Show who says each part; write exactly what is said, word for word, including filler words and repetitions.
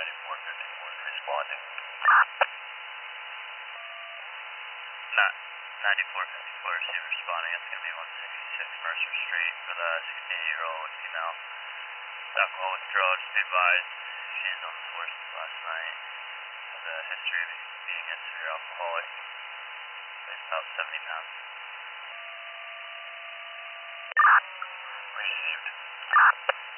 Speaker 1: ninety-four fifty-one responding. Not ninety-four fifty-four, receive responding. It's going to be one sixty-six Mercer Street for the sixteen-year-old female. Alcohol withdrawal, just be advised. She's on the force last night. Has a history of being a severe alcoholic. Weighs about seventy pounds. Received.